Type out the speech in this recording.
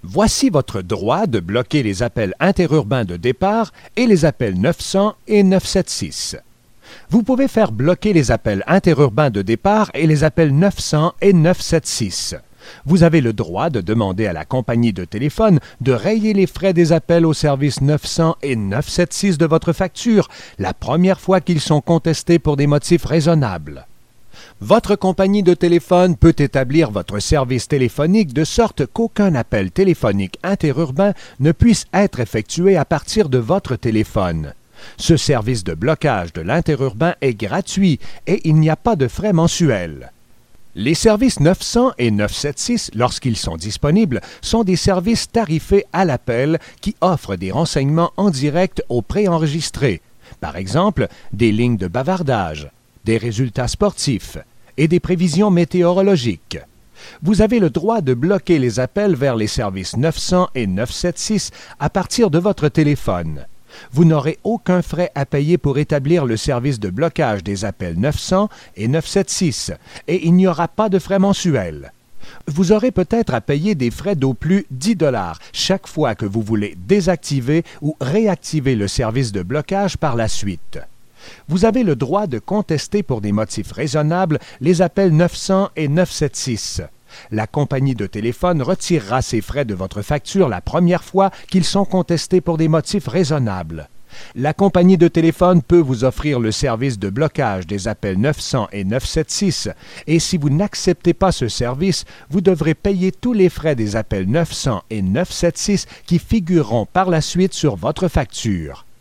Voici votre droit de bloquer les appels interurbains de départ et les appels 900 et 976. Vous pouvez faire bloquer les appels interurbains de départ et les appels 900 et 976. Vous avez le droit de demander à la compagnie de téléphone de rayer les frais des appels au service 900 et 976 de votre facture la première fois qu'ils sont contestés pour des motifs raisonnables. Votre compagnie de téléphone peut établir votre service téléphonique de sorte qu'aucun appel téléphonique interurbain ne puisse être effectué à partir de votre téléphone. Ce service de blocage de l'interurbain est gratuit et il n'y a pas de frais mensuels. Les services 900 et 976, lorsqu'ils sont disponibles, sont des services tarifés à l'appel qui offrent des renseignements en direct aux préenregistrés, par exemple des lignes de bavardage, des résultats sportifs et des prévisions météorologiques. Vous avez le droit de bloquer les appels vers les services 900 et 976 à partir de votre téléphone. Vous n'aurez aucun frais à payer pour établir le service de blocage des appels 900 et 976 et il n'y aura pas de frais mensuels. Vous aurez peut-être à payer des frais d'au plus 10 $ chaque fois que vous voulez désactiver ou réactiver le service de blocage par la suite. Vous avez le droit de contester pour des motifs raisonnables les appels 900 et 976. La compagnie de téléphone retirera ces frais de votre facture la première fois qu'ils sont contestés pour des motifs raisonnables. La compagnie de téléphone peut vous offrir le service de blocage des appels 900 et 976 et si vous n'acceptez pas ce service, vous devrez payer tous les frais des appels 900 et 976 qui figureront par la suite sur votre facture.